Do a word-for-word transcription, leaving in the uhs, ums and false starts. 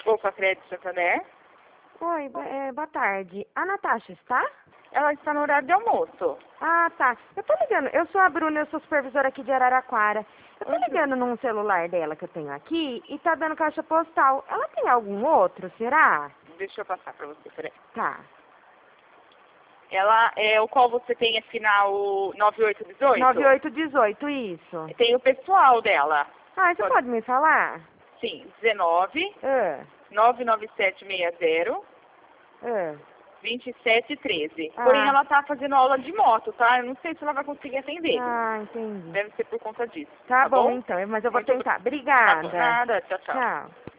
Opa, Crédito Santander. Oi, bo- é, boa tarde. A Natasha está? Ela está no horário de almoço. Ah, tá. Eu tô ligando. Eu sou a Bruna, eu sou supervisora aqui de Araraquara. Eu tô Oi, Ju. ligando num celular dela que eu tenho aqui e tá dando caixa postal. Ela tem algum outro, será? Deixa eu passar para você, peraí. Tá. Ela é o qual você tem é final nove oito um oito? nove oito um oito, isso. Tem o pessoal dela. Ah, você Pode- pode me falar? Sim, dezenove, Ah, nove nove sete seis zero, ah. vinte e sete treze. Ah. Porém, ela tá fazendo aula de moto, tá? Eu não sei se ela vai conseguir atender. Ah, entendi. Deve ser por conta disso. Tá, Tá bom, bom? então, mas eu vou Muito tentar. Tá bom, Obrigada. nada. Tchau, tchau. Tchau.